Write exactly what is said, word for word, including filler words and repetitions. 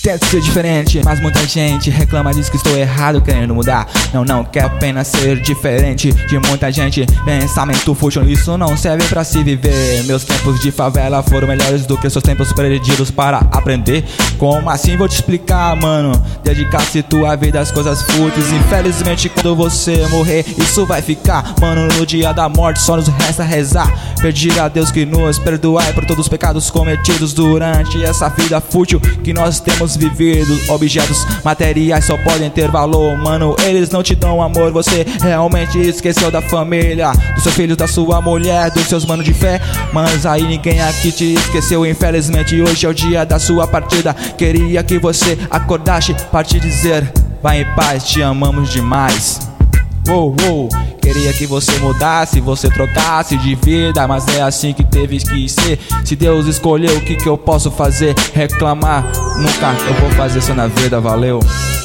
tento ser diferente, mas muita gente reclama, diz que estou errado querendo mudar. Não, não quero apenas ser diferente de muita gente. Pensamento fútil, isso não serve pra se viver. Meus tempos de favela foram melhores do que seus tempos perdidos para aprender. Como assim? Vou te explicar, mano. Dedicar-se tua vida às coisas fúteis. Infelizmente quando você morrer, isso vai ficar. Mano, no dia da morte só nos resta rezar, pedir a Deus que nos perdoe por todos os pecados cometidos durante essa vida fútil que nós temos vivido. Objetos materiais só podem ter valor, mano, eles não te dão amor. Você realmente esqueceu da família, dos seus filhos, da sua mulher, dos seus manos de fé. Mas aí ninguém aqui te esqueceu. Infelizmente hoje é o dia da sua partida. Queria que você acordasse para te dizer: vai em paz, te amamos demais. Uou, uou. Queria que você mudasse, você trocasse de vida, mas é assim que teve que ser. Se Deus escolheu, o que que eu posso fazer? Reclamar? Nunca eu vou fazer isso na vida, valeu.